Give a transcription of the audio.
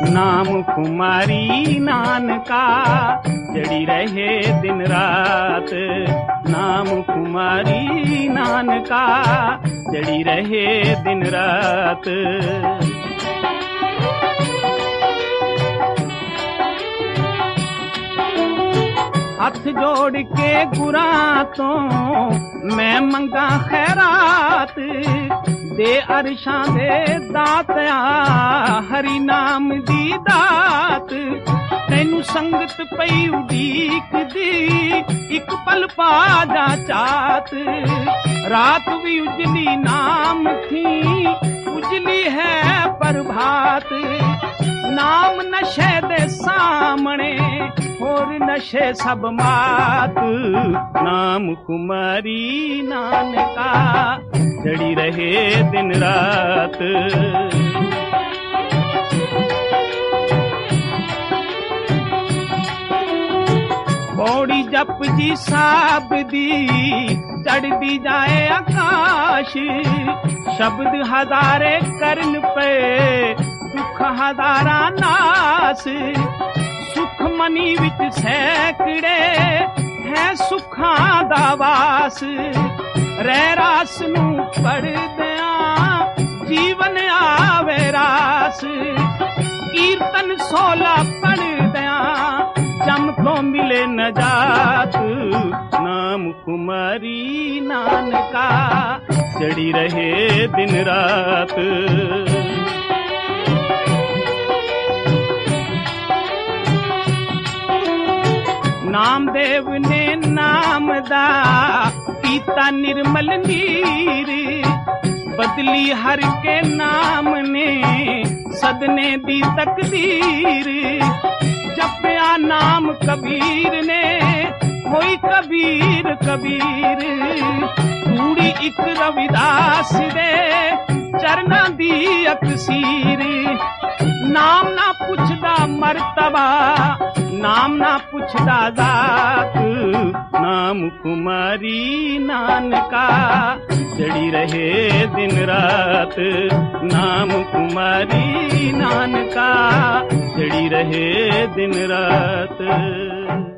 नाम कुमारी नानका जड़ी रहे दिन रात। नाम कुमारी नानका जड़ी रहे दिन रात। हथ जोड़ के गुरां तो मैं मंगा खैरात। दे अरशां दे दातिया हरि नाम दी दात। तैनू संगत पई उडीक दी एक पल पा जा चात। रात भी उजली नाम थी उजली है प्रभात। नाम नशे दे सामने और नशे सब मात। नाम कुमारी नानका जड़ी रहे दिन रात। पौड़ी जप जी साब दी चढ़ दी जाए आकाश। शब्द हजारे करन पे दुख हजारा नास। सुख मनी विच सैकड़े है सुखां दा वास। रह रास नू पढ़दिया जीवन आवे रास। कीर्तन सोला पढ़दिया जम को मिले नजात। नाम कुमारी नानका जड़ी रहे दिन रात। नामदेव ने नाम दा पीता निर्मल नीर। बदली हर के नाम ने सदने दी तकदीर। जपया नाम कबीर ने होई कबीर कबीर। पूरी एक रविदास दे चरना दी अकसीर। नाम ना पुछदा मर्तबा नाम ना पुछदा जात। नाम कुमारी नानका जड़ी रहे दिन रात। नाम कुमारी नानका जड़ी रहे दिन रात।